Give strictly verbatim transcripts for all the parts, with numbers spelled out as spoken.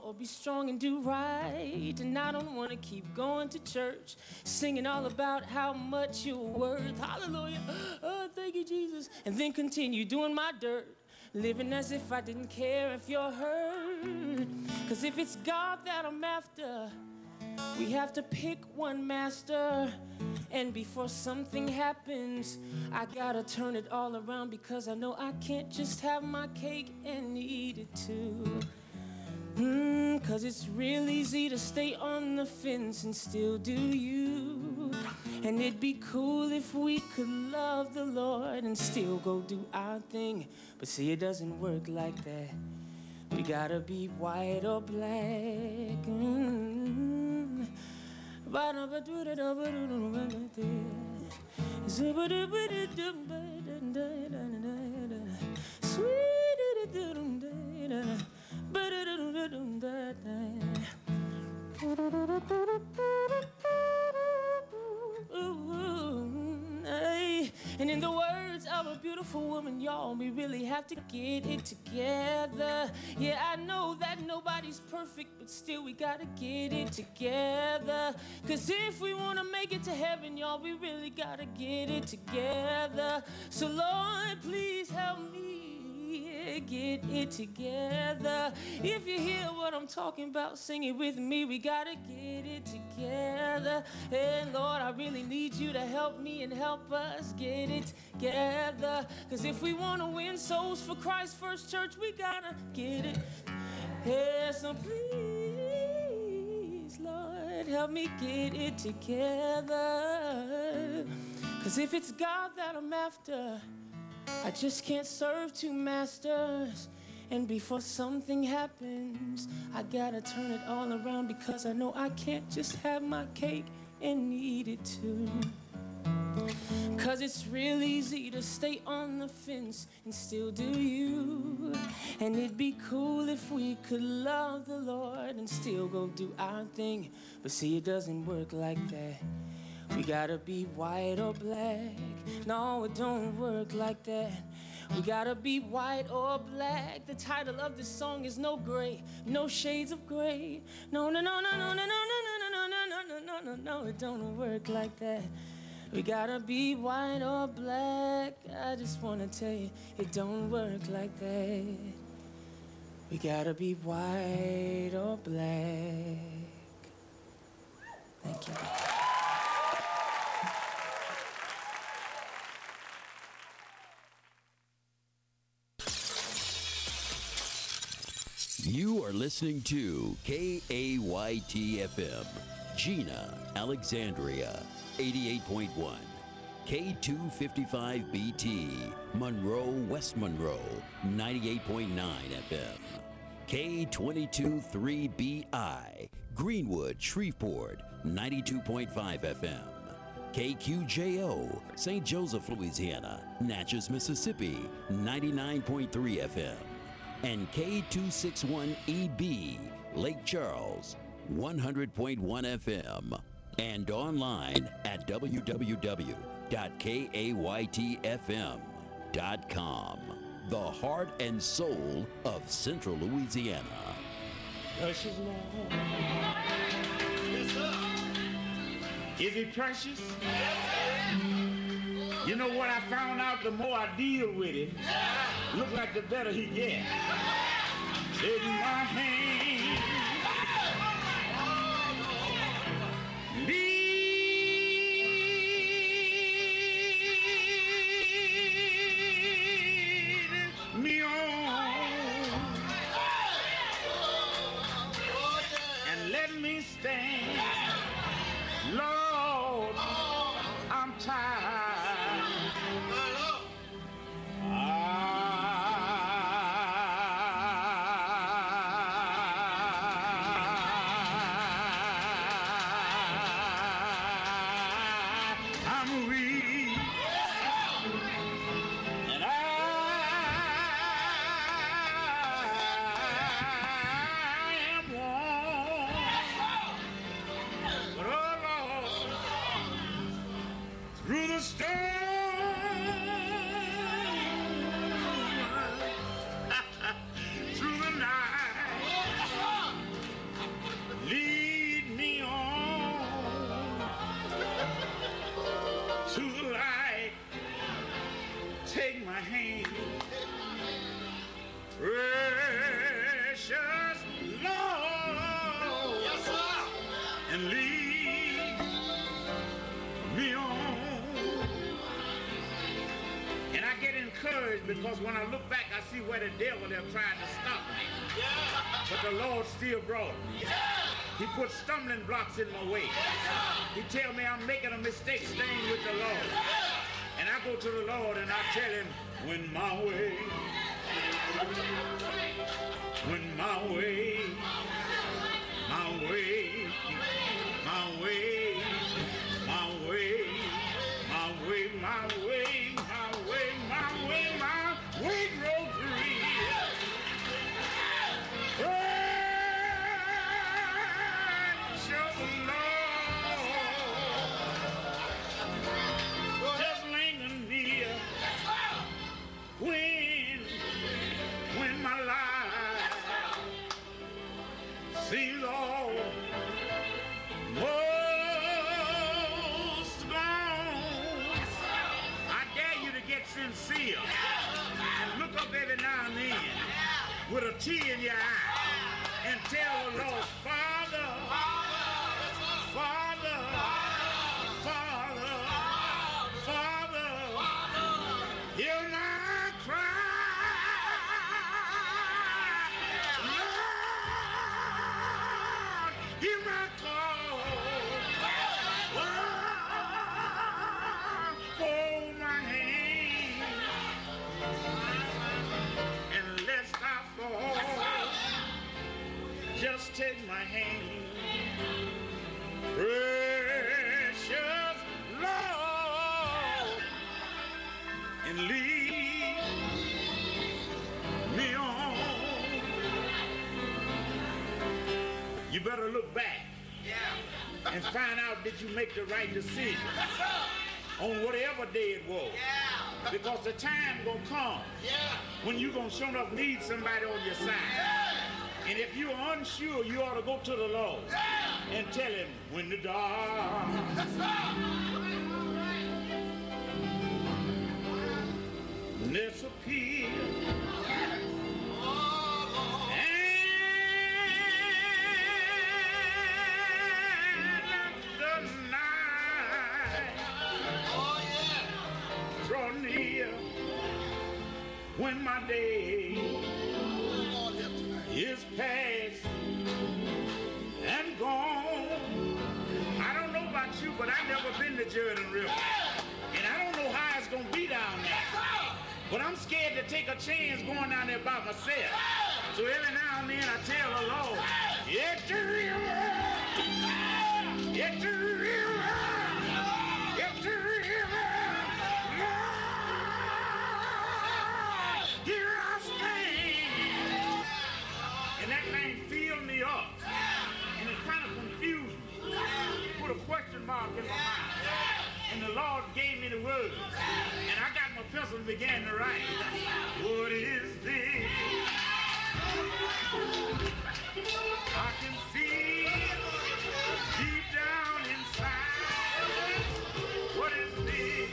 or be strong and do right. And I don't want to keep going to church, singing all about how much you're worth. Hallelujah. Oh, thank you, Jesus. And then continue doing my dirt, living as if I didn't care if you're hurt. Cause if it's God that I'm after, we have to pick one master. And before something happens, I gotta turn it all around, because I know I can't just have my cake and eat it too. Mm, cause it's real easy to stay on the fence and still do you. And it'd be cool if we could love the Lord and still go do our thing. But see, it doesn't work like that. We gotta be white or black. Mm. And in the words of a beautiful woman, y'all, we really have to get it together. Yeah, I know that nobody's perfect, but still we gotta get it together. Cause if we wanna make it to heaven, y'all, we really gotta get it together. So Lord, please help me get it together. If you hear what I'm talking about, sing it with me. We gotta get it together. And Lord, I really need you to help me and help us get it together. Cause if we want to win souls for Christ First Church, we gotta get it. Yeah, so please, Lord, help me get it together. Cause if it's God that I'm after, I just can't serve two masters. And before something happens, I gotta turn it all around, because I know I can't just have my cake and eat it too. Cause it's real easy to stay on the fence and still do you. And it'd be cool if we could love the Lord and still go do our thing. But see, it doesn't work like that. We gotta be white or black. No, it don't work like that. We gotta be white or black. The title of this song is No Gray, No Shades of Gray. No, no, no, no, no, no, no, no, no, no, no, no, no, no, no, it don't work like that. We gotta be white or black. I just wanna tell you, it don't work like that. We gotta be white or black. Thank you. You are listening to K A Y T F M, Gina, Alexandria, eighty-eight point one, K two fifty-five B T, Monroe, West Monroe, ninety-eight point nine F M, K twenty-two three B I, Greenwood, Shreveport, ninety-two point five F M, K Q J O, Saint Joseph, Louisiana, Natchez, Mississippi, ninety-nine point three F M, and K two sixty-one E B, Lake Charles, one hundred point one F M, and online at w w w dot k a y t f m dot com. The heart and soul of Central Louisiana. Precious Lord. Yes, sir. Is it precious? Yes, sir. You know what I found out? The more I deal with it, look like the better he gets. In my hand, lead me on, and let me stand. Lord, I'm tired. because when I look back, I see where the devil they're trying to stop me. But the Lord still brought me. He put stumbling blocks in my way. He tell me I'm making a mistake staying with the Lord. And I go to the Lord and I tell him, when my way, when my way, my way, my way, my way, my way, my way, my way, my way, my way, road free. Precious Lord, just linger near when, when my life seems all most gone. I dare you to get sincere and look up every now and then with a tear in your eye and tell the Lord, Father, Father, Father, Father, hear my cry. Lord, hear my call. Hold my hand and lest I fall, just take my hand, precious Lord, and lead me on. You better look back and find out did you make the right decision on whatever day it was. Because the time gonna come when you gonna sure enough need somebody on your side. And if you're unsure, you ought to go to the Lord and tell him, when the darkness appears and the night draw near, when my day is past and gone. I don't know about you, but I've never been to Jordan River. And I don't know how it's going to be down there. But I'm scared to take a chance going down there by myself. So every now and then I tell the Lord, it's the river, it's the river, it's the river, Lord, here I stand. And that thing filled me up. And it kind of confused me. Put a question mark in my mind. And the Lord gave me the words. And I got my pencil and began to write. What is this? I can feel deep down inside. What is this?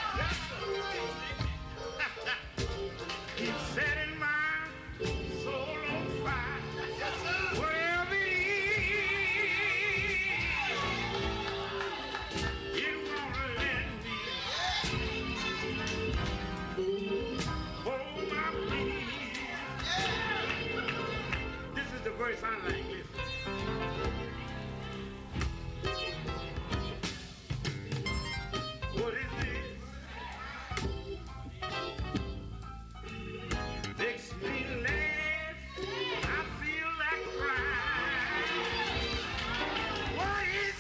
Keep setting my soul on fire. Wherever it is, it won't let me hold my peace. This is the verse I like. Listen. What is this? Makes me laugh. I feel like crying. What is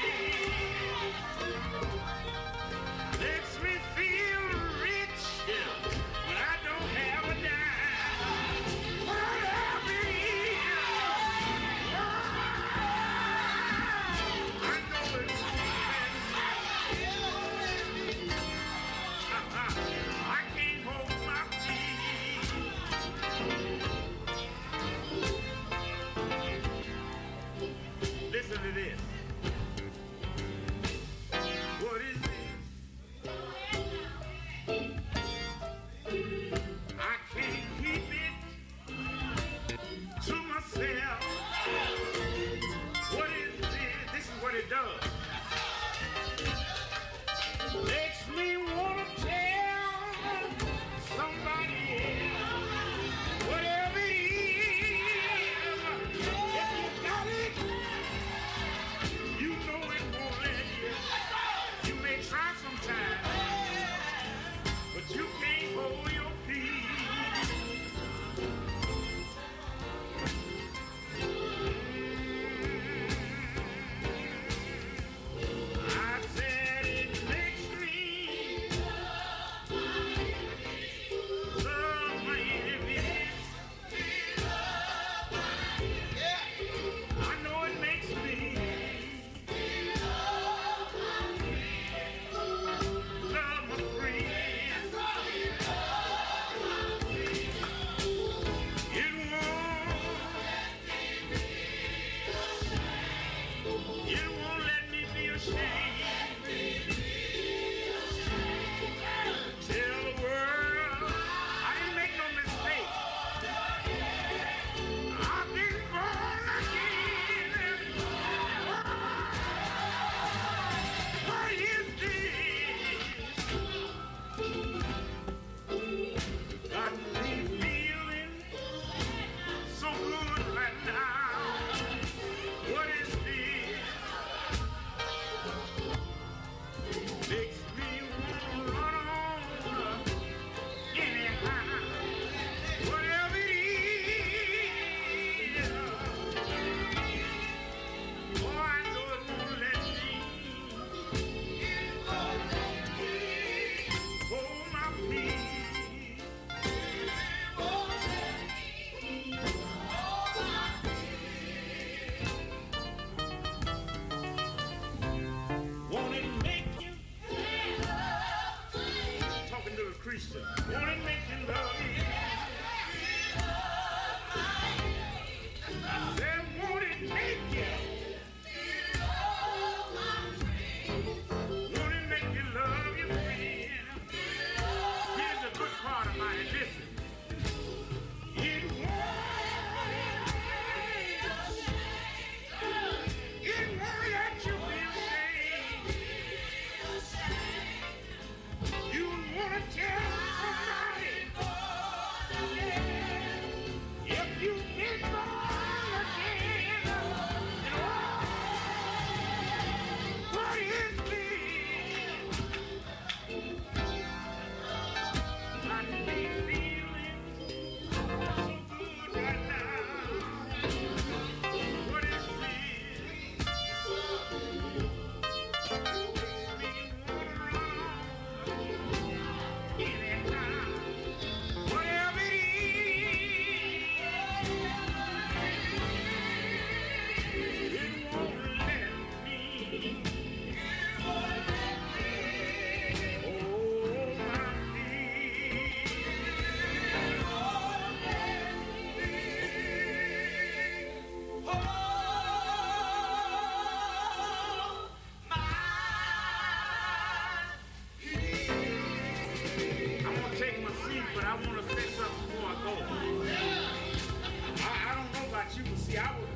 this? Makes me feel rich when I don't have a dime. Whatever it is, I know it's I can't hold my peace. Listen to this. What is this? I can't keep it to myself. What is this? This is what it does. Makes me want to tell somebody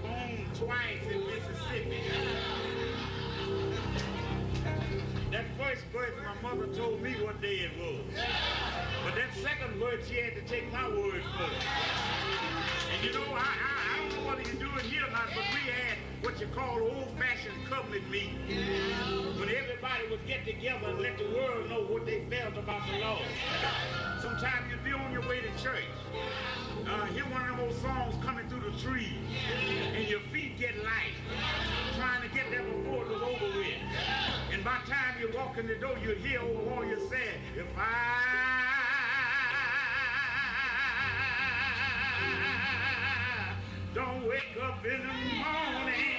home twice in Mississippi. That first birth, my mother told me what day it was. But that second birth, she had to take my word for it. And you know, I, I, I don't know whether you do it here or not, but we had what you call old-fashioned covenant meeting. When everybody would get together and let the world know what they felt about the Lord. Sometimes you'd be on your way to church. Uh, hear one of them old songs coming through the trees, and your feet get light, trying to get there before it was over with. And by the time you walk in the door, you hear old warrior say, if I don't wake up in the morning,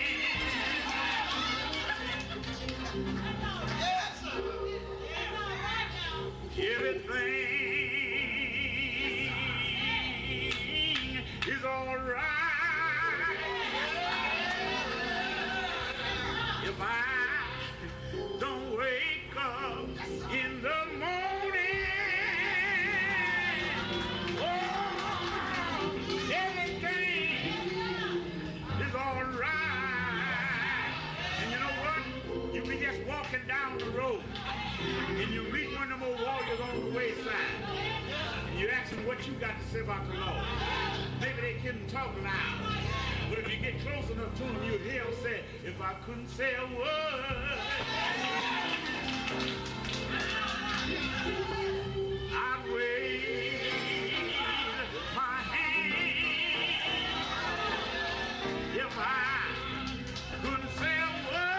yes, everything is all right. If I don't wake up in the morning, oh, everything is all right. And you know what? You be just walking down the road, and you meet one of them old warriors on the wayside, and you ask them what you got to say about the Lord. Maybe they couldn't talk loud, but if you get close enough to them, you'll hear them say, if I couldn't say a word, I'd wave my hand. If I couldn't say a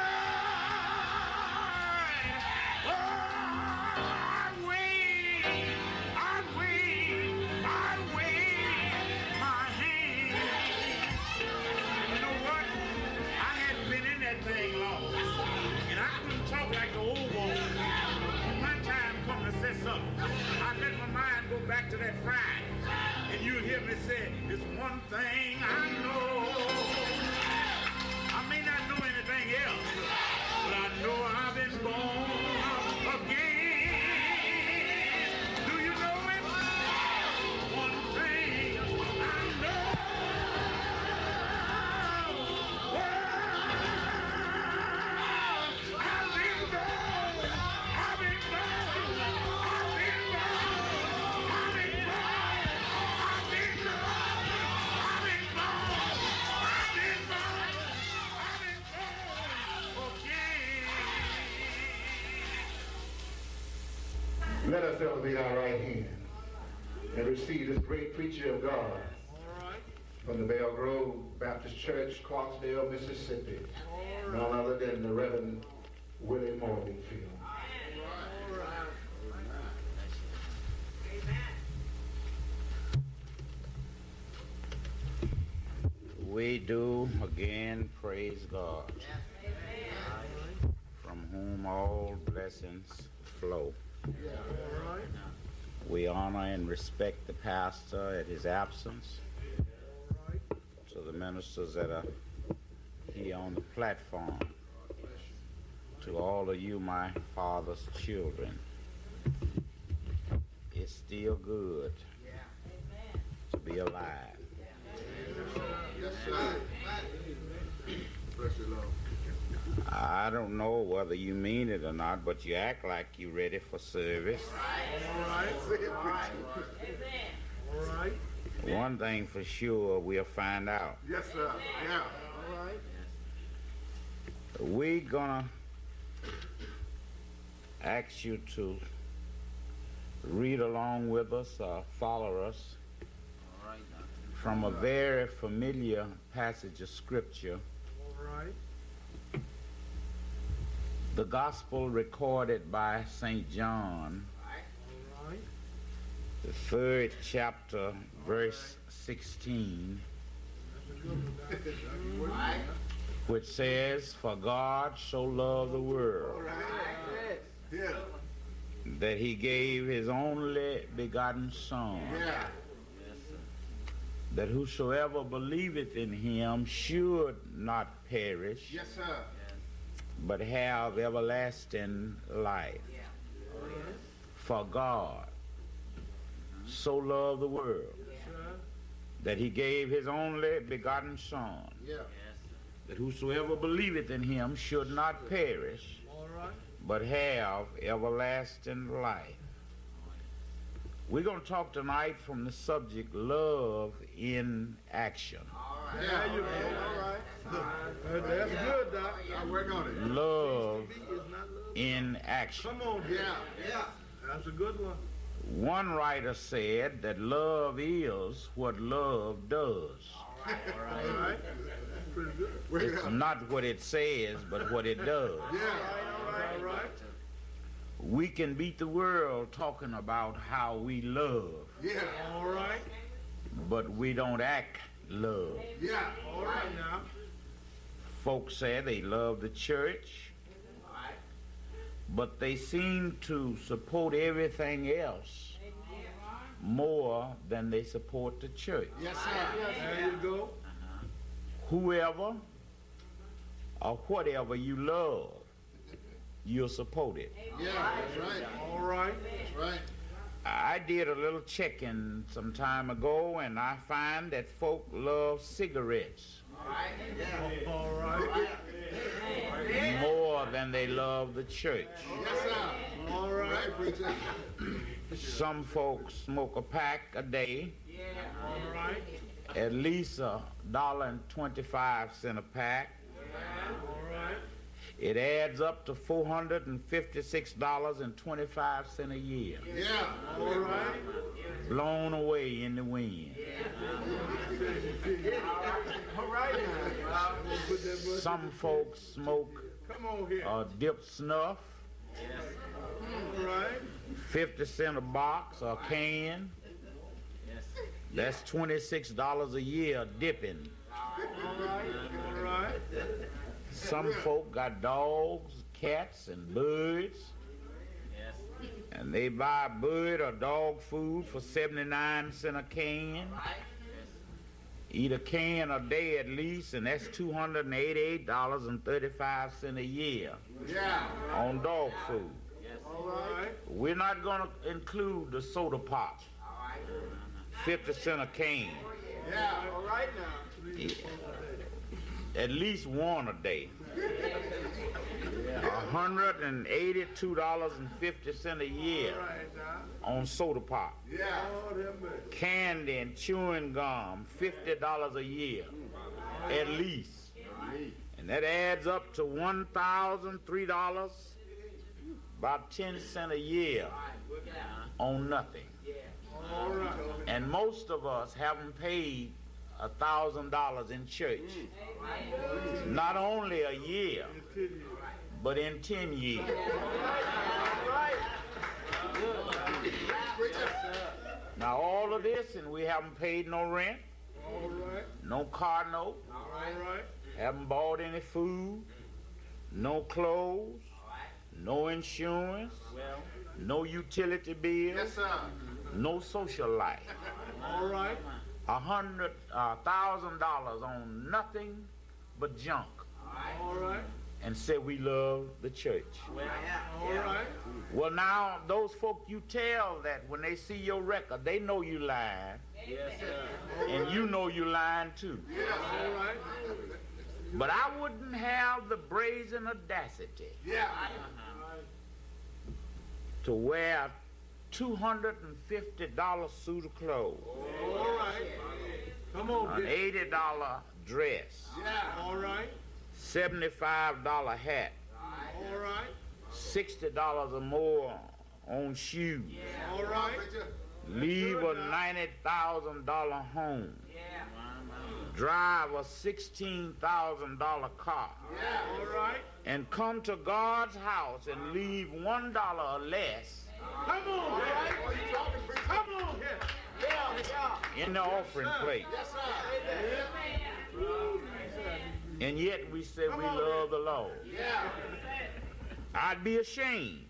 word, oh, I'd wave, I'd wave, I'd wave my hand. And you know what? I hadn't been in that thing long, and I couldn't talk like the old one. When my time come to say something, I let my mind go back to that Friday, and you'll hear me say, it's one thing I know. I may not know anything else, but I know I've been born again. Do you know it? One thing I know. Oh, I've been born. I've been born. I've been born. I've been born. I've been born. I've been born. I've been born. I've been born again. Let us elevate our right hand and receive this great preacher of God from the Bell Grove Baptist Church, Clarksdale, Mississippi, none other than the Reverend Willie Morganfield. We do again praise God, from whom all blessings flow. We honor and respect the pastor at his absence, to the ministers that are here on the platform, to all of you, my father's children. It's still good to be alive. Yes, sir. Bless you, Lord. I don't know whether you mean it or not, but you act like you're ready for service. All right. All right. All right. One thing for sure, we'll find out. Yes, sir. Yeah. All right. We're gonna ask you to read along with us or follow us from a very familiar passage of scripture. All right. The gospel recorded by Saint John, All right. the third chapter, verse sixteen, which says, "For God so loved the world All right. Yeah. that he gave his only begotten Son, Yeah. that whosoever believeth in him should not perish, Yes, sir. but have everlasting life. For God so loved the world that he gave his only begotten Son, Yeah. that whosoever believeth in him should not perish, but have everlasting life. We're going to talk tonight from the subject, love in action. Yeah, you all right. That's good, Doc. I work on it. Love in action. Come on, yeah, yeah. That's a good one. One writer said that love is what love does. All right, all right. That's pretty good. It's not what it says, but what it does. Yeah, all right, all right. We can beat the world talking about how we love. Yeah, all right. But we don't act love. Yeah, all right now. Folks say they love the church, but they seem to support everything else more than they support the church. Yes, sir. There you go. Whoever or whatever you love, you'll support it. Yeah, that's right. All right. That's right. I did a little checking some time ago, and I find that folk love cigarettes All right. more than they love the church. Yes, sir. All right, preacher. Some folks smoke a pack a day, All right. at least a dollar and twenty-five cent a pack. All right. It adds up to four hundred and fifty-six dollars and twenty-five cents a year, Yeah, all right. blown away in the wind. All right. Put that button. Some folks smoke Come on here. uh, dip snuff, All right. fifty cent a box or can. That's twenty-six dollars a year dipping. All right. All right. Some folk got dogs, cats, and birds. And they buy bird or dog food for seventy-nine cents a can. Eat a can a day at least, and that's two hundred eighty-eight dollars and thirty-five cents a year Yeah. on dog food. All right. We're not going to include the soda pop, fifty cents a can. Yeah. All right now. At least one a day. one hundred eighty-two dollars and fifty cents a year All right now. on soda pop. Yeah. Lord have mercy. Candy and chewing gum, fifty dollars a year, at least. And that adds up to one thousand three dollars, about ten cents a year on nothing. All right. And most of us haven't paid a thousand dollars in church. Not only a year, but in ten years. Now all of this, and we haven't paid no rent, All right. no car note, All right. haven't bought any food, no clothes, no insurance, no utility bills, Yes, sir. no social life. All right. A hundred, a thousand dollars on nothing but junk, All right. and say we love the church. All right. Well, now those folk you tell that when they see your record, they know you lying, and you know you lying too. All right. But I wouldn't have the brazen audacity Yeah. to wear a two hundred fifty dollar suit of clothes, All right. Come on, an Dick. eighty dollar dress, Yeah. All right. seventy-five dollar hat, All right. sixty dollars or more on shoes, All right. leave a ninety thousand dollar home, drive a sixteen thousand dollar car, All right. and come to God's house and leave one dollar or less Come on, Dick. Come on here. Yeah. in the offering plate. Yes, sir. And yet we say we love the Lord. Yeah. I'd be ashamed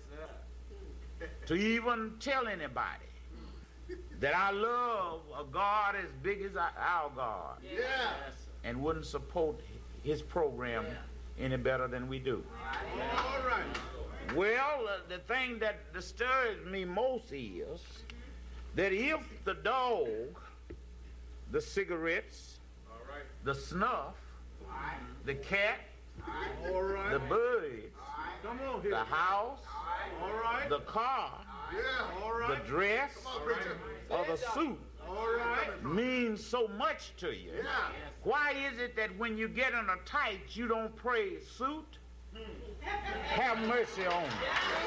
to even tell anybody that I love a God as big as our God Yeah. and wouldn't support his program any better than we do. All right. Well, uh, the thing that disturbs me most is that if the dog, the cigarettes, the snuff, the cat, All right. the birds, Come on here. the house, All right. the car, Yeah. All the right. dress, or the suit All right. means so much to you. Why is it that when you get in a tight, you don't pray suit? Have mercy on me.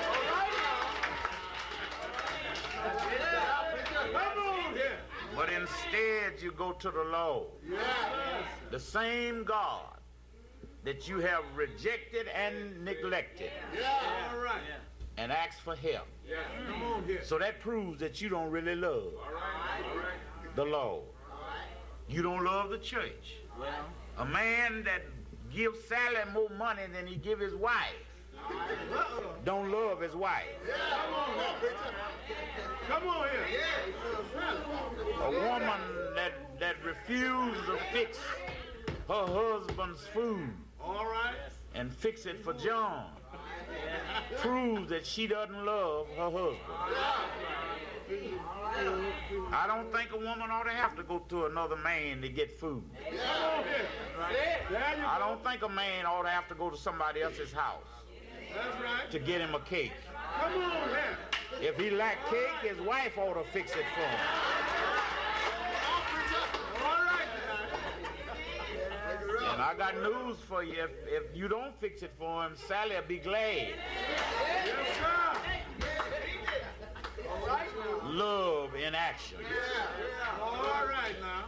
Come on here. But instead, you go to the Lord, the same God that you have rejected and neglected, All right. and ask for help. Come on here. So that proves that you don't really love the Lord. You don't love the church. A man that gives Sally more money than he give his wife don't love his wife. Come on here. A woman that, that refuses to fix her husband's food All right. and fix it for John proves that she doesn't love her husband. I don't think a woman ought to have to go to another man to get food. Come on here. There you I go. don't think a man ought to have to go to somebody else's house That's right. to get him a cake. Come on here. If he lack cake, his wife ought to fix it for him. All right. And I got news for you. If, if you don't fix it for him, Sally will be glad. Yes, sir. All right now. Love in action. All right now.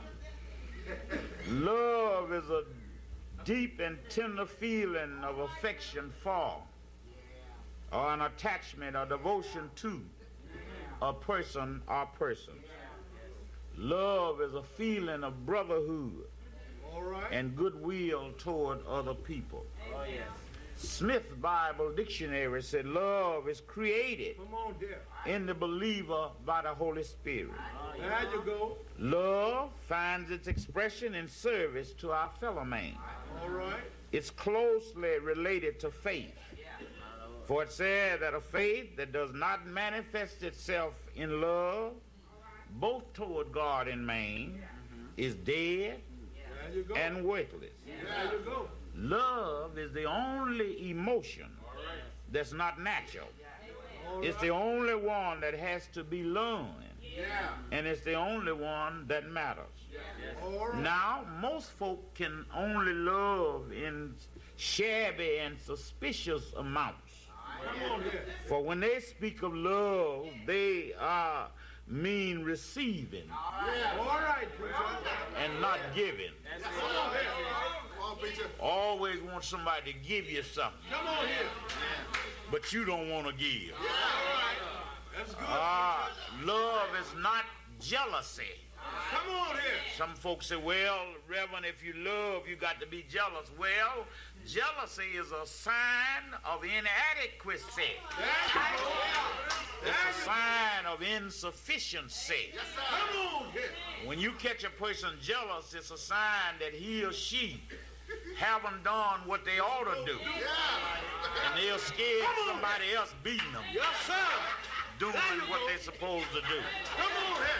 Love is a deep and tender feeling of affection for, or an attachment or devotion to a person or persons. Love is a feeling of brotherhood All right. and goodwill toward other people. Smith's Bible Dictionary said love is created Come on here. in the believer by the Holy Spirit. There you go. Love finds its expression in service to our fellow man. All right. It's closely related to faith. For it says that a faith that does not manifest itself in love, both toward God and man, is dead There you go. and worthless. There you go. Love is the only emotion that's not natural. It's the only one that has to be learned. And it's the only one that matters. All right. Now, most folk can only love in shabby and suspicious amounts. Come on here. For when they speak of love, they uh, mean receiving All right, preacher. and not giving. Come on here. Come on, preacher. Always want somebody to give you something, Come on here. but you don't want to give. All right. That's good. Ah, love is not jealousy. Come on here. Some folks say, well, Reverend, if you love, you got to be jealous. Well, jealousy is a sign of inadequacy. There you go. It's a sign of insufficiency. Come on here. When you catch a person jealous, it's a sign that he or she haven't done what they ought to do. And they're scared somebody else beating them, Yes, sir. doing what they're supposed to do. Come on here.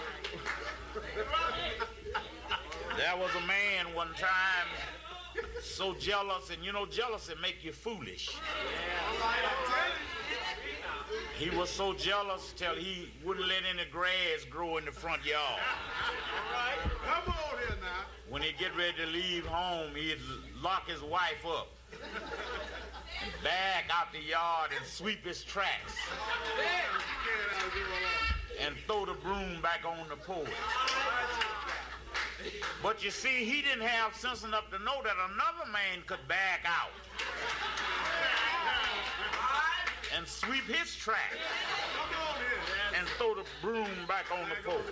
There was a man one time so jealous, and you know jealousy make you foolish. He was so jealous till he wouldn't let any grass grow in the front yard. Come on here now. When he'd get ready to leave home, he'd lock his wife up, back out the yard and sweep his tracks, and throw the broom back on the porch. But you see, he didn't have sense enough to know that another man could back out and sweep his tracks and throw the broom back on the porch.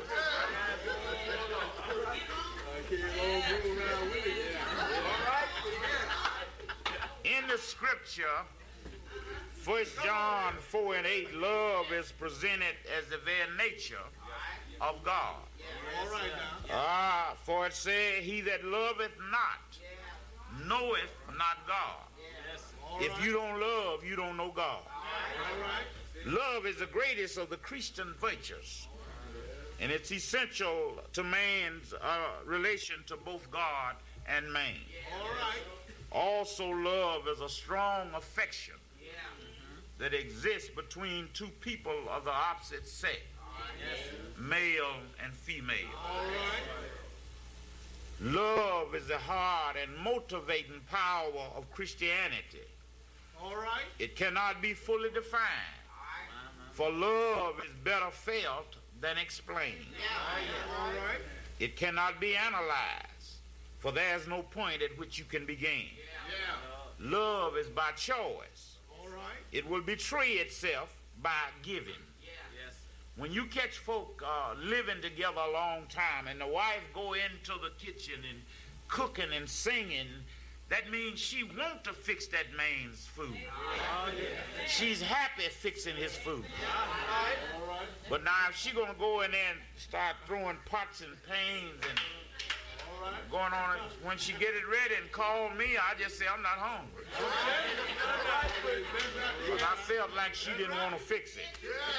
In the scripture, First John four and eight, love is presented as the very nature of God. All right now. Ah, for it said, he that loveth not knoweth not God. If you don't love, you don't know God. Love is the greatest of the Christian virtues, and it's essential to man's uh, relation to both God and man. All right. Also, love is a strong affection yeah. mm-hmm. that exists between two people of the opposite sex, yes. male and female. All right. Love is the heart and motivating power of Christianity. All right. It cannot be fully defined, right. for love is better felt than explained. Yeah. All right. It cannot be analyzed, for there is no point at which you can begin. Yeah. Love is by choice. All right. It will betray itself by giving. Yeah. Yes. When you catch folk uh, living together a long time and the wife go into the kitchen and cooking and singing, that means she wants to fix that man's food. Oh, yeah. She's happy fixing his food. Yeah. All right. But now if she's going to go in there and start throwing pots and pans and going on, when she get it ready and call me, I just say I'm not hungry. Because I felt like she didn't want to fix it.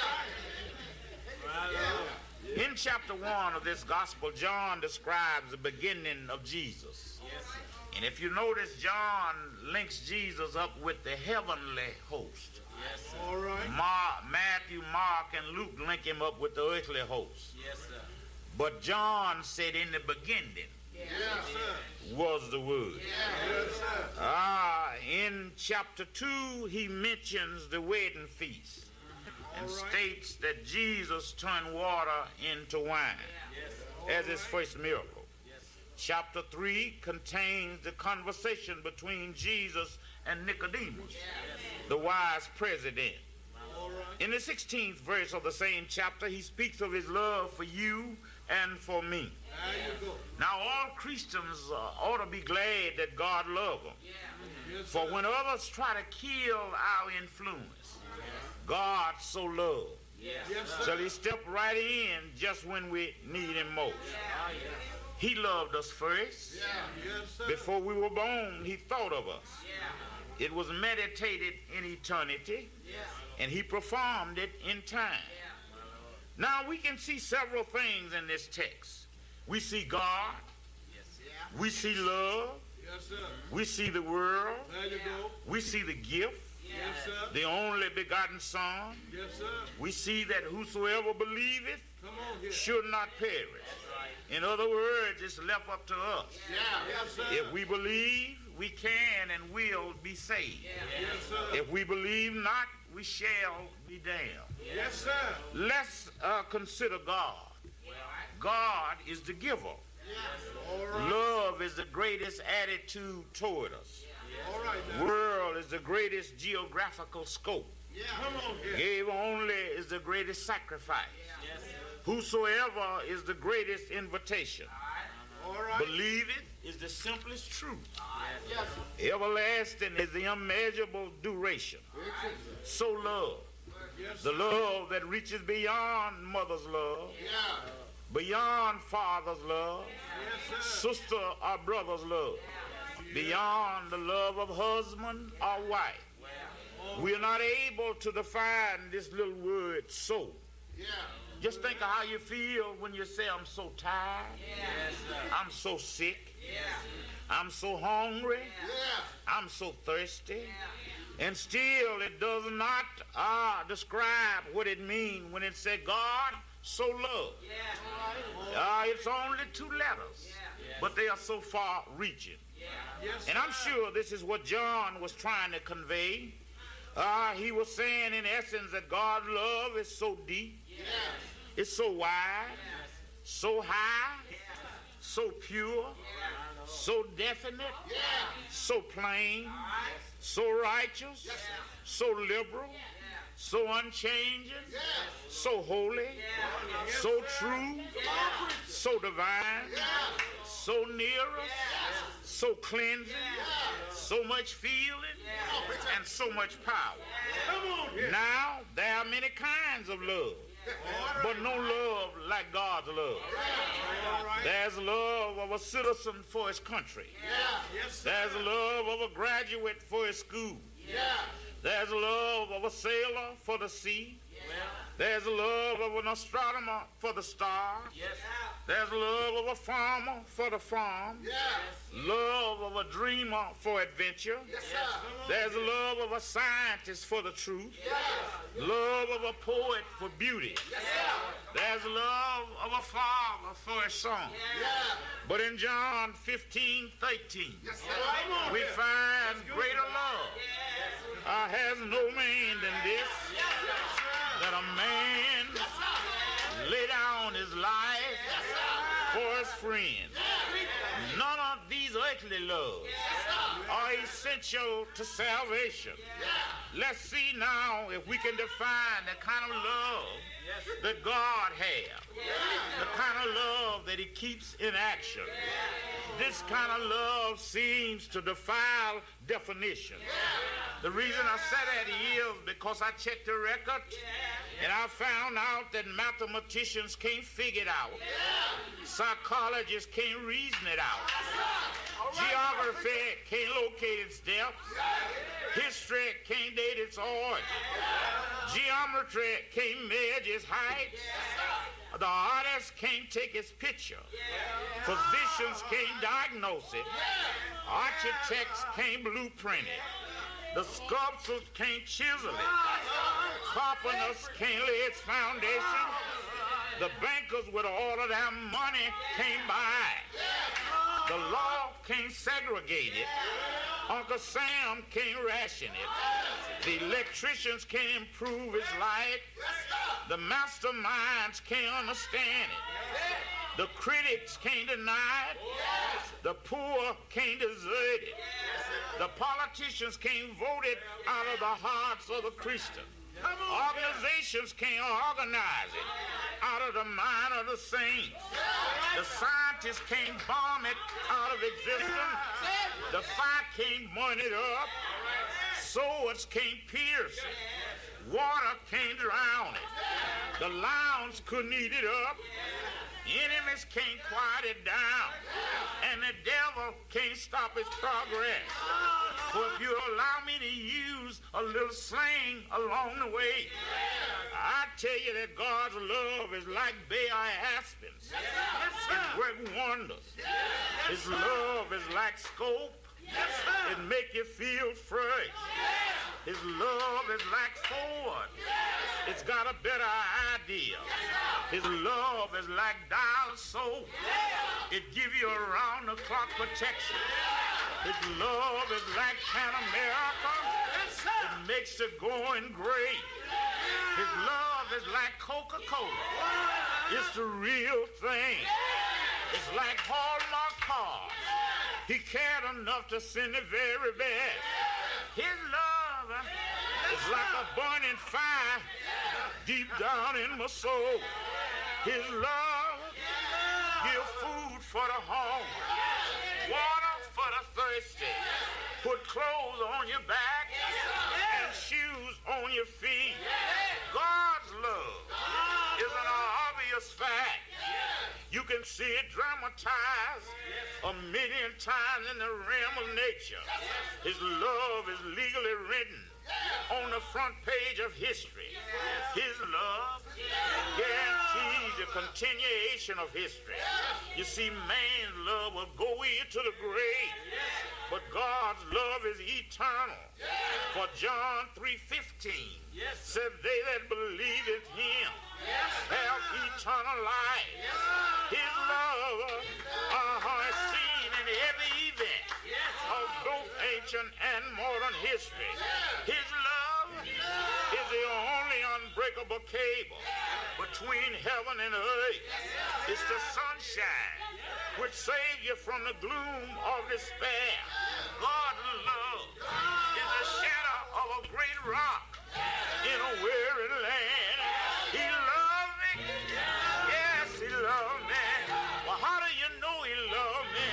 In chapter one of this gospel, John describes the beginning of Jesus. And if you notice, John links Jesus up with the heavenly host. Yes, sir. All right. Mark, Matthew, Mark, and Luke link him up with the earthly host. Yes, sir. But John said in the beginning, yes, sir, was the Word. Yes, sir. Ah, in chapter two, he mentions the wedding feast and right. states that Jesus turned water into wine yes. as his first miracle. Chapter three contains the conversation between Jesus and Nicodemus, yes. the wise president. Right. In the sixteenth verse of the same chapter, he speaks of his love for you and for me. There you go. Now, all Christians uh, ought to be glad that God loves them. Yeah. Yes, for when others try to kill our influence, yes. God so loved. Yes. Yes, so he stepped right in just when we need him most. Yeah. Yeah. He loved us first. Yeah. Yes, before we were born, he thought of us. Yeah. It was meditated in eternity, yeah. and he performed it in time. Yeah. Now, we can see several things in this text. We see God. Yes, yeah. We see love. Yes, sir. We see the world. There you go. We see the gift. Yes, sir. The only begotten Son. Yes, sir. We see that whosoever believeth Come on here. should not perish. In other words, it's left up to us. Yeah. Yes, sir. If we believe, we can and will be saved. Yeah. Yes, sir. If we believe not, we shall be damned. Yes, sir. Let's uh, consider God. God is the giver. Yes. Right. Love is the greatest attitude toward us. All right, now. World is the greatest geographical scope. Yeah. Come on here. Gave only is the greatest sacrifice. Yeah. Yes. Whosoever is the greatest invitation. All right. All right. Believe it is the simplest truth. Yes. Yes. Everlasting is the unmeasurable duration. Right. So love. Yes, the love that reaches beyond mother's love. Yeah. Beyond father's love. Yes, sister or brother's love. Yeah. Beyond the love of husband or wife. Wow. We are not able to define this little word so. Yeah. Just think of how you feel when you say, I'm so tired. Yes, I'm so sick. Yes. I'm so hungry. Yes. I'm so thirsty. Yeah. And still it does not uh, describe what it means when it said God so loved. Yeah. Uh, it's only two letters, yeah. but they are so far reaching. Yeah. Yes, and I'm sure this is what John was trying to convey. Uh, he was saying in essence that God's love is so deep. Yes. It's so wide, yes. so high, yes. so pure, yes. so definite, yes. so plain, right. so righteous, yes. so liberal, yes. so unchanging, yes. so holy, yes. so true, yes. so divine, yes. so near us, yes. so cleansing, yes. so much feeling, yes. and so much power. Yes. Now, there are many kinds of love. But no love like God's love. There's love of a citizen for his country. There's love of a graduate for his school. There's love of a sailor for the sea. There's the love of an astronomer for the stars. Yes. There's the love of a farmer for the farm. Yes. Love of a dreamer for adventure. Yes, sir. There's the love of a scientist for the truth. Yes. Love of a poet for beauty. Yes, sir. There's love of a father for a son. Yes. But in John fifteen, thirteen, Yes, sir. we find greater love. Uh, has no man than this, that a man lay down his life for his friend. None of these earthly loves are essential to salvation. Let's see now if we can define the kind of love that God has, the kind of love that he keeps in action. This kind of love seems to defy definition. The reason I say that is because I checked the record and I found out that mathematicians can't figure it out. Psychologists can't reason it out. Geography can't locate its depth. History can't date its origin. Geometry can't measure its height. The artist can't take its picture. Physicians can't diagnose it. Architects can't blueprint it. The sculptors can't chisel it. Carpenters can't lay its foundation. The bankers with all of their money can't buy it. The law can't segregate it. Uncle Sam can't ration it. The electricians can't improve its light. The masterminds can't understand it. The critics can't deny it. The poor can't desert it. The politicians can't vote it out of the hearts of the Christian. Organizations can't organize it out of the mind of the saints. The scientists can't bomb it out of existence. The fire can't burn it up. Swords can't pierce it. Water can't drown it. The lions couldn't eat it up. Enemies can't quiet it down. And the devil can't stop its progress. For if you allow me to use a little slang along the way, I tell you that God's love is like Bayer aspens. It works wonders. His love is like scope. It make you feel fresh. His love is like Ford. It's got a better idea. His love is like dial soap. It give you around-the-clock protection. His love is like Pan America. It makes you going great. His love is like Coca-Cola. It's the real thing. It's like Hallmark cars. He cared enough to send the very best. His love is like a burning fire deep down in my soul. His love gives food for the hungry, water for the thirsty, put clothes on your back and shoes on your feet. God's love is an obvious fact. You can see it dramatized a million times in the realm of nature. His love is legally written on the front page of history. His love guarantees the continuation of history. You see, man's love will go into the grave, but God's love is eternal. For John three fifteen said, they that believe in him have eternal life. His love uh, is seen in every event of both ancient and modern history. His love is the only unbreakable cable between heaven and earth. It's the sunshine which saves you from the gloom of despair. God's love is the shadow of a great rock in a weary land. He loved me. Yes, he loved me. Well, how do you know he loved me?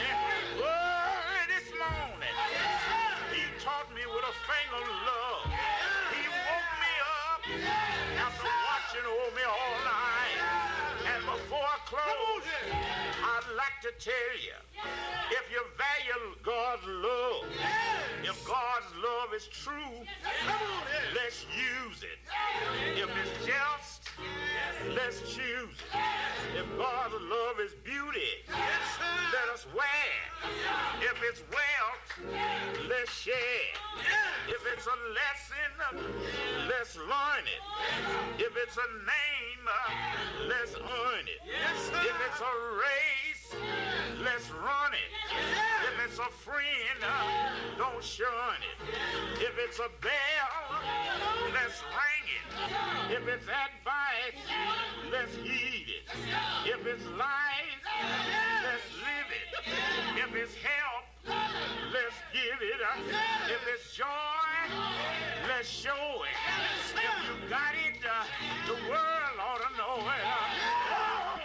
Well, this morning, he taught me with a finger of love. He woke me up after watching over me all night. And before I close, I'd like to tell you, if you value God's love, if God's love is true, let's use it. If it's just, Let's choose it. If God's love is beauty, let us wear it. If it's wealth, let's share it. If it's a lesson, let's learn it. If it's a name, let's earn it. If it's a race, let's run it. If it's a friend, don't shun it. If it's a bell, let's ring it. If it's advice, let's heed it. If it's life, let's live it. If it's help, let's give it. If it's joy, let's show it. If you got it, uh, the world ought to know it. Oh,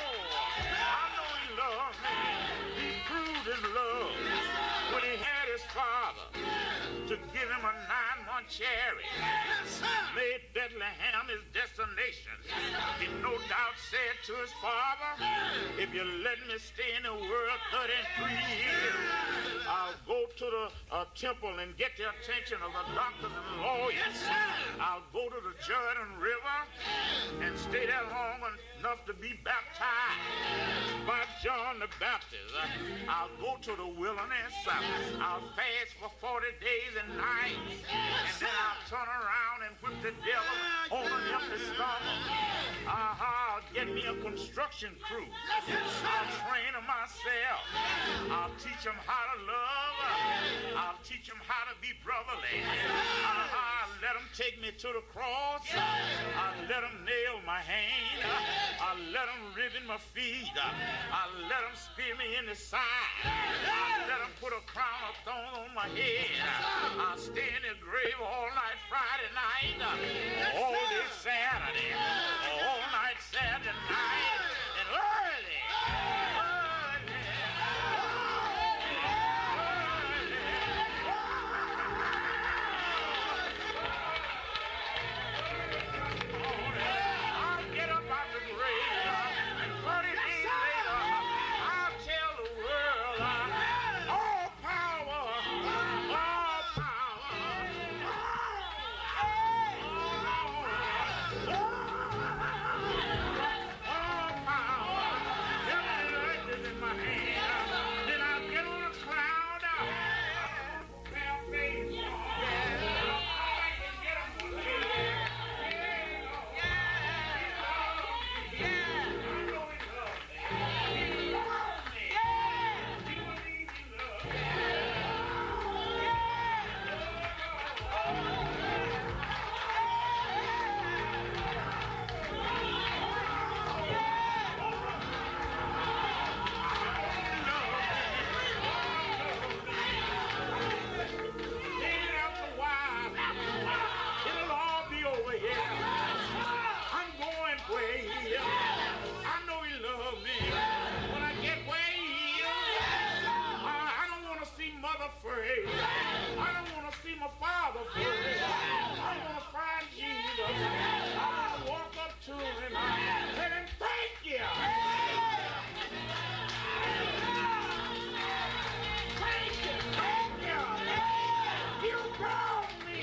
I know he loved me. He proved his love when he had his father to give him a nine-month chariot. Made Bethlehem his destination. He no doubt said to his father, if you let me stay in the world thirty-three years, I'll go to the uh, temple and get the attention of the doctors and lawyers. I'll go to the Jordan River and stay there long enough to be baptized by John the Baptist. I'll go to the wilderness. I'll fast for forty days and nights. And then I'll turn around and whip the devil on an empty stomach. Uh-huh, I'll get me a construction crew. I'll train them myself. I'll teach them how to love. I'll teach them how to be brotherly. Uh-huh, I'll let them take me to the cross. I'll let them nail my hand. I'll let them ribbon my feet. I'll let them spear me in the side. I'll let them put a crown of thorns on my head. I'll stay in the grave all night Friday night, all day Saturday, all night Saturday night, and early, early, early. I'll get up out the grave, and thirty days later, I'll tell the world, all power, all power, all power, heaven and earth is in my hand. Then I'll get on a cloud, fair face, yeah, I can get up on it'll all be over here. I'm going where he is. I know he loves me. When I get where he is, I, I don't want to see mother afraid. I don't want to see my father afraid. I want to find Jesus. I want to walk up to him and tell him, thank you. Thank you. Thank you. You brought me.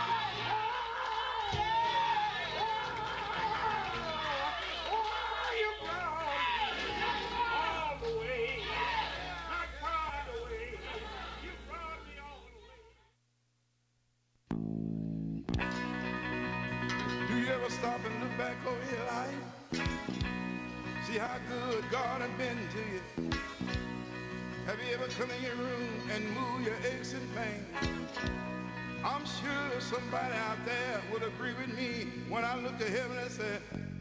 Oh, you brought me all the way. Not far away. You brought me all the way. Do you ever stop and look back over your life? See how good God has been to you? Have you ever come in your room and moved your aches and pains? I'm sure somebody out there would agree with me when I look to heaven and say,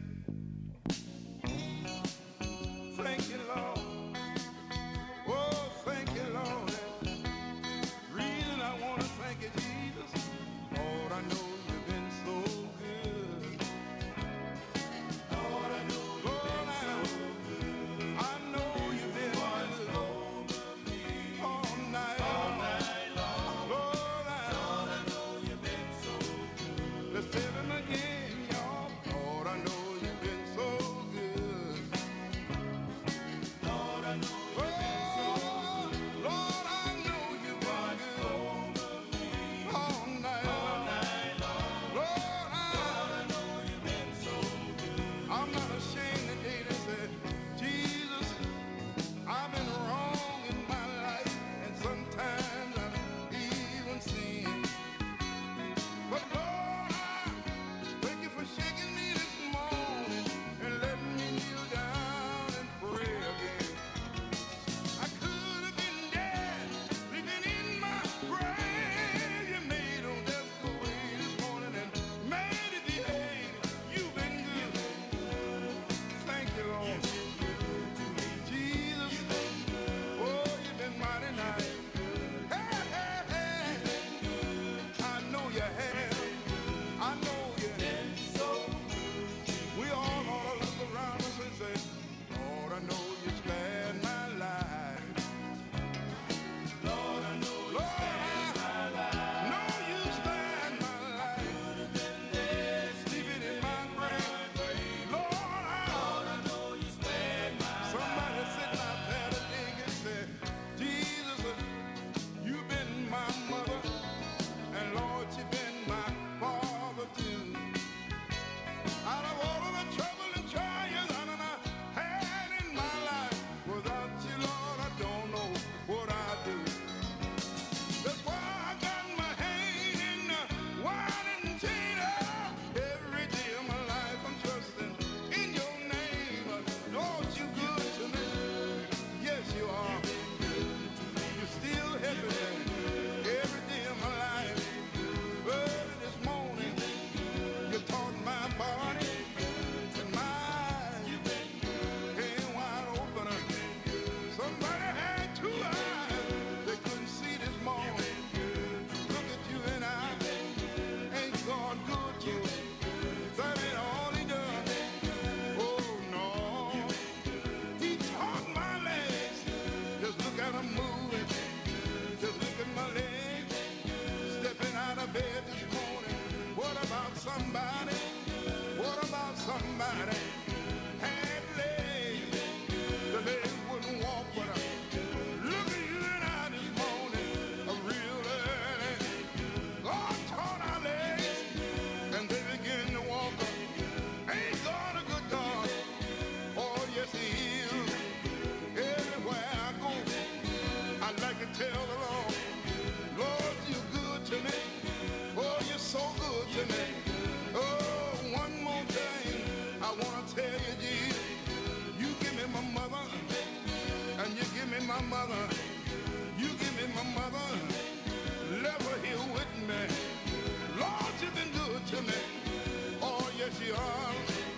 thank you, Lord. Oh, thank you, Lord. Reason I want to thank you, Jesus. Lord, I know you've been so good. Lord, I know you've been so good. I know you've been good. All night, all night long. Lord, I know you've been so good. Let's tell him again, y'all. Lord, I know you've been so good. somebody? What about somebody had legs? The legs wouldn't walk, but I look at you and I this morning, a real early. God taught our legs, and they begin to walk. Ain't God a good God? Oh, yes, He is. Everywhere I go, I like to tell the Lord, Lord, you're good to me. Oh, you're so good to me. Oh, one more thing I want to tell you, Jesus. You give me my mother, and you give me my mother. You give me my mother. Left her here with me. Lord, you've been good to me. Oh, yes, you are.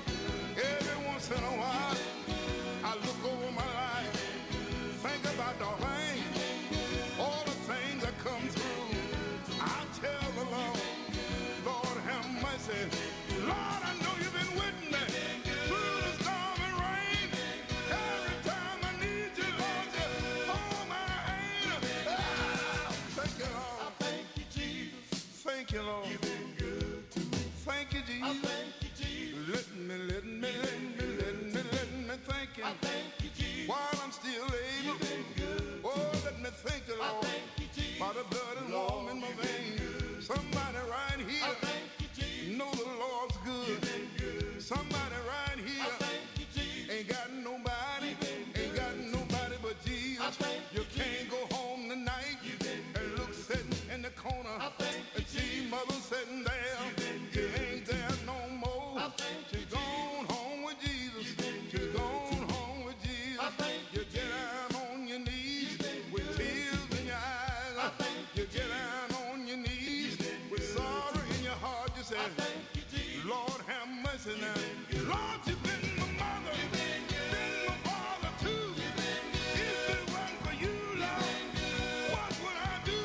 Every once in a while, I look over my life, think about the things, all the things that come through. I tell the Lord, Lord, have mercy. Lord, I know you've been with me through the storm and rain. Every time I need you, Lord, you hold my hand. Ah, thank you, Lord. I thank you, Jesus. Thank you, Lord. You've been good to me. Thank you, Jesus. I thank you, Jesus. Let me, let me, let me, let me, let me thank you. I thank you, Jesus. While I'm still able. You've been good. Oh, let me thank you, Lord. I thank you, Jesus. By the blood is warm in my veins. Somebody right here. I thank you, Jesus. Know the Lord's good. good. Somebody right here. I thank you, Jesus. Ain't got nobody. Ain't got nobody but Jesus. You, you can't go home tonight and look sitting in the corner and see mother sitting there. She ain't there no more. She's gone home with Jesus. She's gone home with Jesus. You get down on your knees with tears in your eyes. You get down on your knees with sorrow in your heart. You say, Lord, have mercy now. Lord, you've been my mother, been my father too. If it wasn't for you, Lord, what would I do?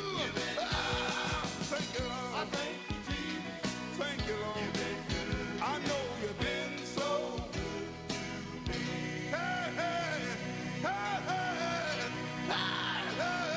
Ah, thank you, Lord. Thank you, Lord. I know you've been so good to me. Hey, hey, hey, hey, hey,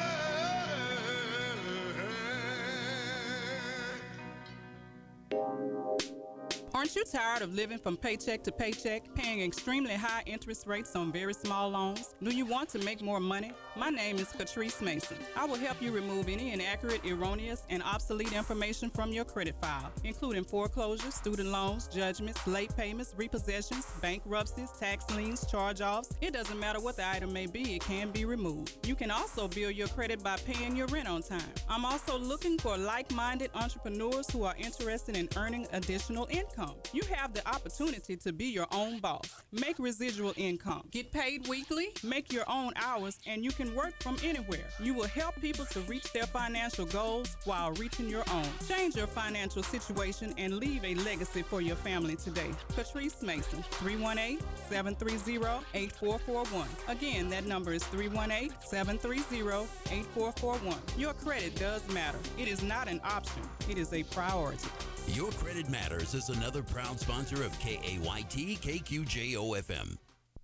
hey. Aren't you tired of living from paycheck to paycheck, paying extremely high interest rates on very small loans? Do you want to make more money? My name is Catrice Mason. I will help you remove any inaccurate, erroneous, and obsolete information from your credit file, including foreclosures, student loans, judgments, late payments, repossessions, bankruptcies, tax liens, charge-offs. It doesn't matter what the item may be, it can be removed. You can also build your credit by paying your rent on time. I'm also looking for like-minded entrepreneurs who are interested in earning additional income. You have the opportunity to be your own boss. Make residual income. Get paid weekly, make your own hours, and you can work from anywhere. You will help people to reach their financial goals while reaching your own. Change your financial situation and leave a legacy for your family today. Catrice Mason, three one eight, seven three zero, eight four four one. Again, that number is three one eight, seven three zero, eight four four one. Your credit does matter. It is not an option. It is a priority. Your Credit Matters is another proud sponsor of K A Y T K Q J O F M.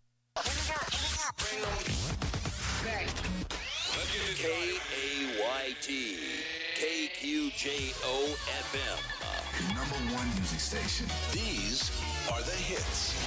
K A Y T K Q J O F M. The number one music station. These are the hits.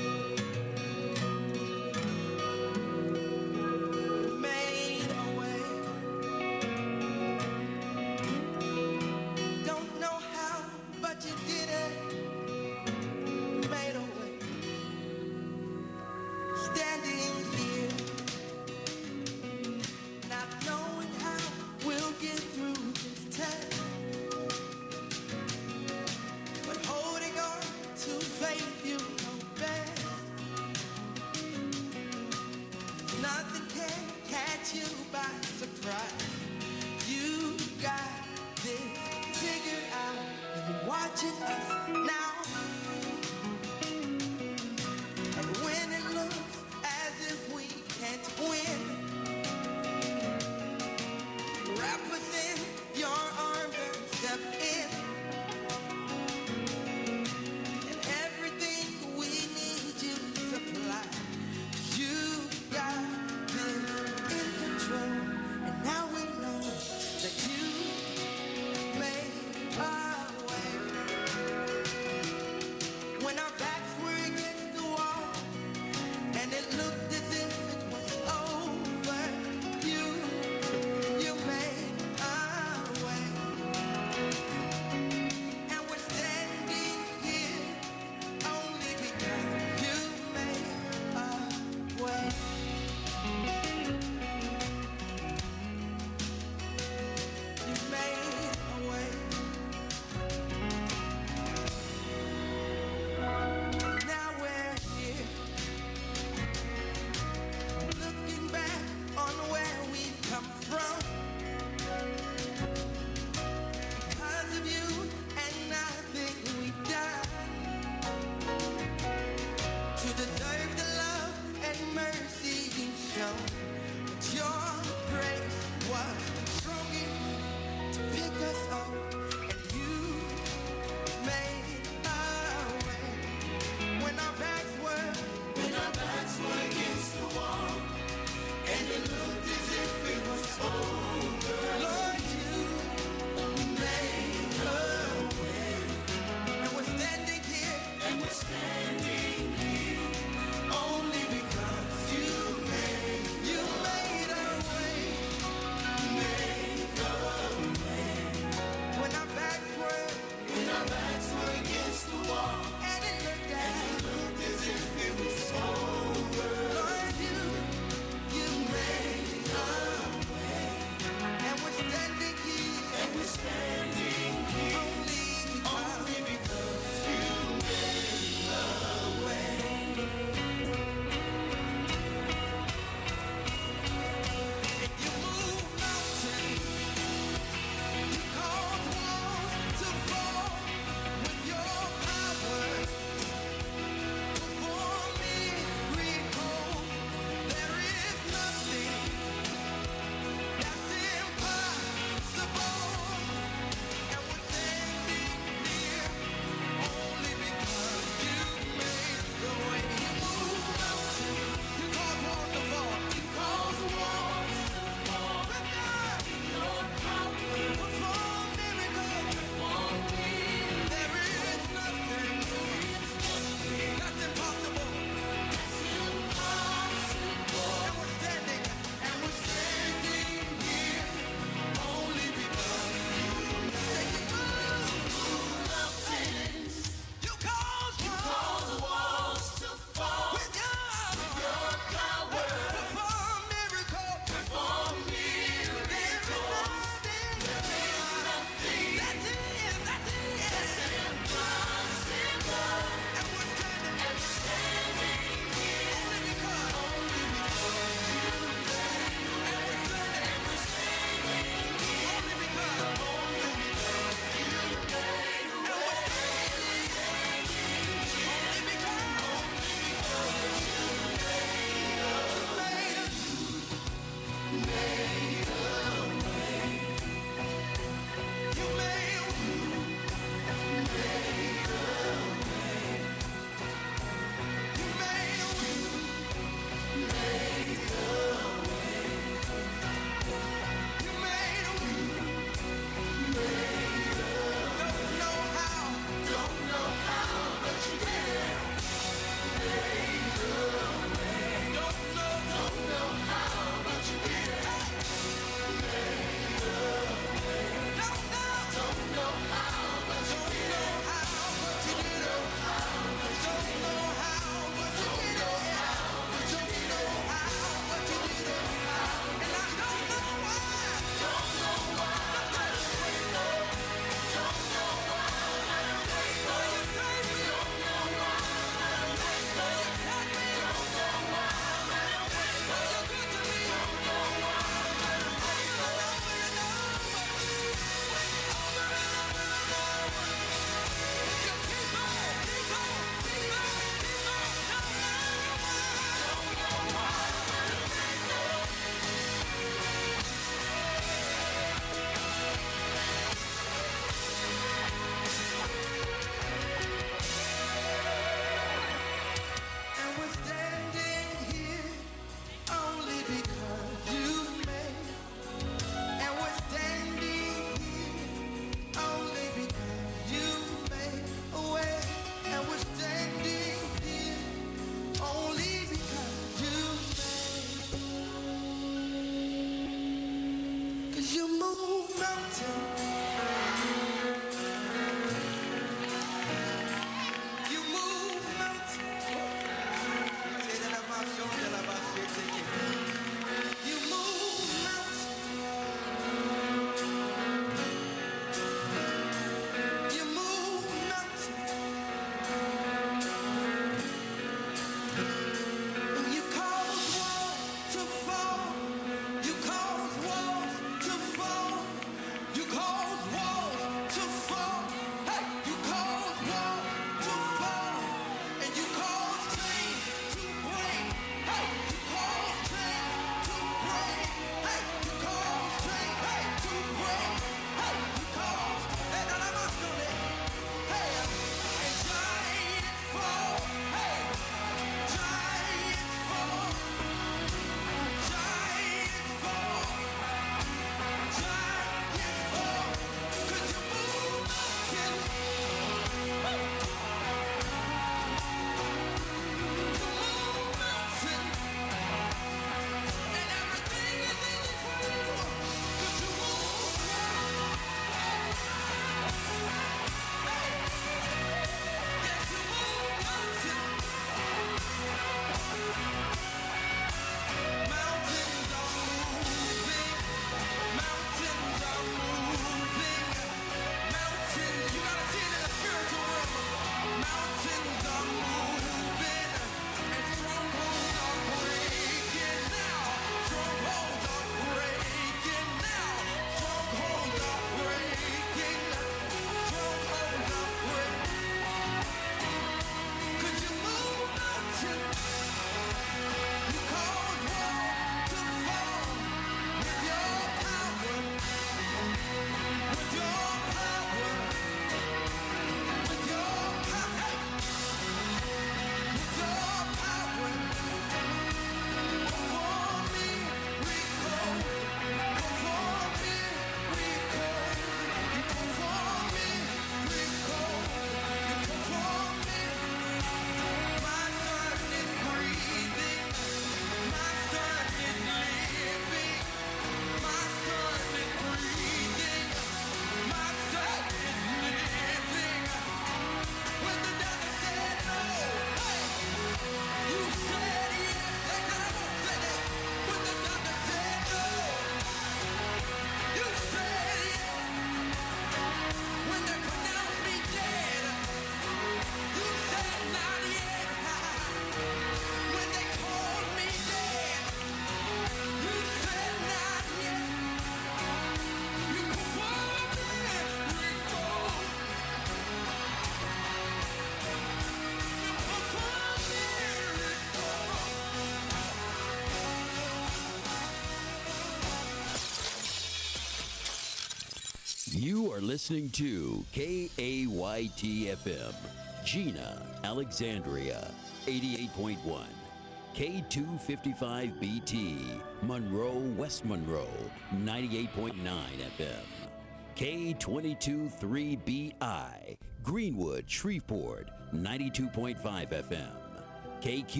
You are listening to K A Y T F M, Gina, Alexandria, eighty-eight point one. K two fifty-five B T, Monroe, West Monroe, ninety-eight point nine F M. K twenty-two three B I, Greenwood, Shreveport, ninety-two point five F M. K Q